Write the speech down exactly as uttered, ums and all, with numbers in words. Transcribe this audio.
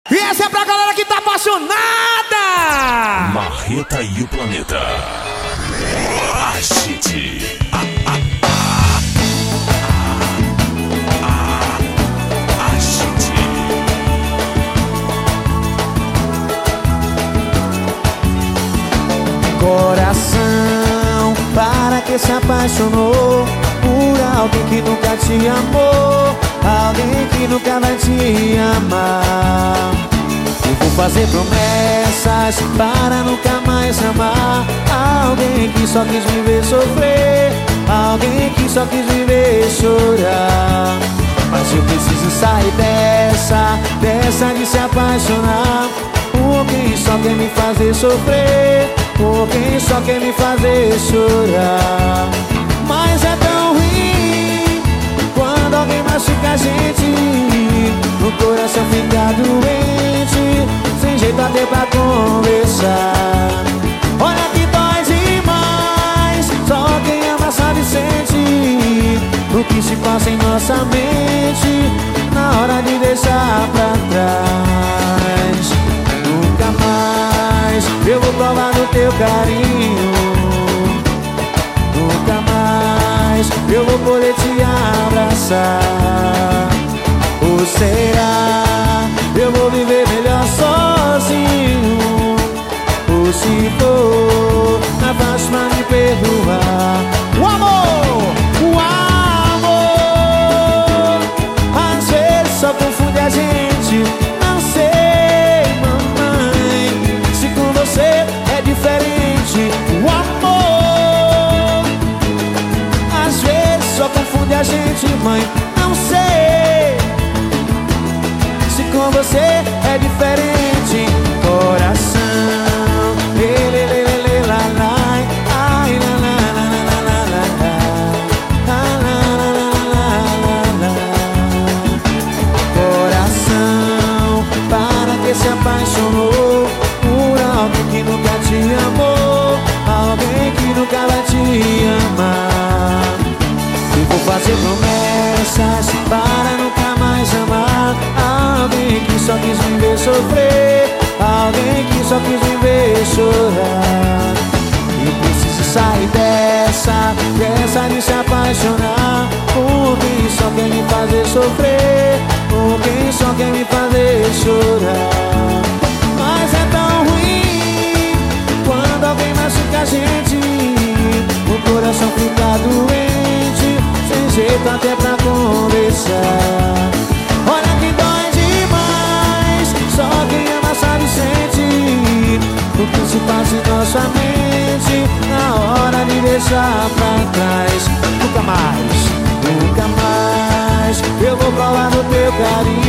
E essa é pra galera que tá apaixonada! Marreta e o Planeta. Agite. Ah, ah, ah, ah, agite. Coração, para que se apaixonou por alguém que nunca te amou, alguém que nunca vai te amar. Eu vou fazer promessas para nunca mais amar alguém que só quis me ver sofrer, alguém que só quis me ver chorar. Mas eu preciso sair dessa, dessa de se apaixonar por quem só quer me fazer sofrer, por quem só quer me fazer chorar. Mas é tão ruim quando alguém machuca a gente, o coração fica doente, sem jeito até pra conversar. Olha que dói demais, só quem ama sabe sente o que se passa em nossa mente na hora de deixar pra trás. Nunca mais eu vou provar do teu carinho, nunca mais eu vou poder te abraçar. Ou será eu vou viver melhor sozinho? Ou se for, na faixa pra me perdoar. O amor, o amor às vezes só confunde a gente. Não sei, mamãe, se com você é diferente. O amor às vezes só confunde a gente, mãe. Não sei se com você é diferente. Coração, ele, ele, ele, lá, lá, ai, lá, lá, lá, lá, lá, lá, lá, lá, lá, lá, lá. Coração, para que se apaixonou por alguém que nunca te amou, alguém que nunca vai te amar. E vou fazer promessas para nunca mais amar alguém que só quis me ver sofrer, alguém que só quis me ver chorar. Eu preciso sair dessa, dessa de se apaixonar por quem só quer me fazer sofrer, por quem só quer me fazer chorar. Mas é tão ruim quando alguém machuca a gente, o coração fica doente, sem jeito até pra conversar. Olha que dói demais, só quem ama sabe sente o que se passa em nossa mente na hora de deixar pra trás. Nunca mais, nunca mais eu vou provar no teu carinho,